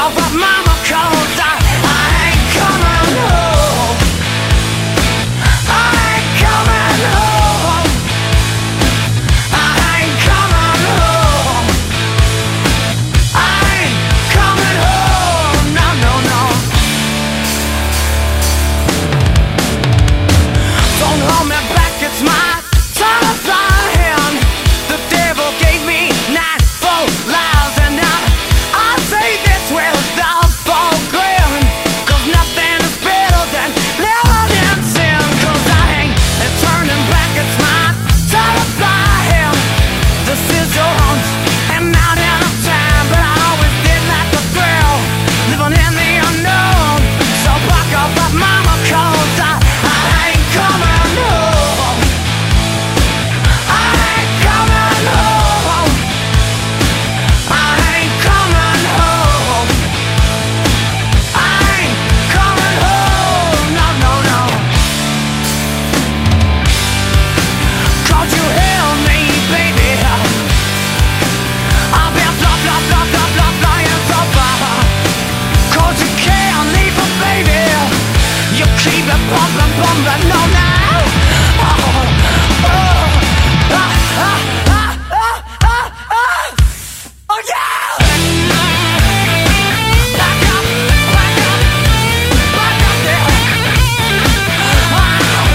off of mama calls. I ain't coming home. I ain't coming home. I ain't coming home. I ain't coming home. No, no, no. Don't hold me back, it's my telephone. The devil gave me 9 full lives, and I say this with a full grin, 'cause nothing is better than living in sin. 'Cause I ain't turning back, it's my telephone. This is your home, and not in a time, but I always did like the thrill, living in the unknown. So back up, but mama calls. I ain't coming home. I ain't coming home. I ain't coming home. I ain't coming home. No, no, no. 'Cause you held me, baby. I've been flying so far. 'Cause you can't leave me, baby. You keep it bumping, no, now. Oh, oh, ah, ah, ah, ah, ah, ah. Oh, yeah! Back up, back up, back up there. Wow.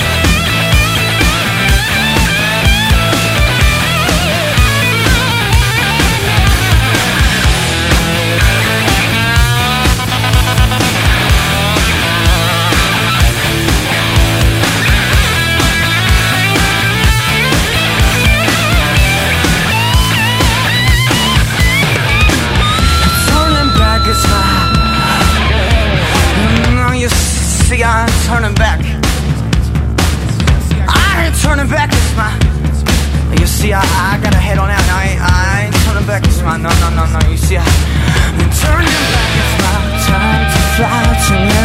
Turning back is my. No, you see, I ain't turning back. I ain't turning back, it's my. You see, I gotta head on out. I ain't turning back, it's my. No, no, no, no. You see, I ain't turning back, it's my time to fly to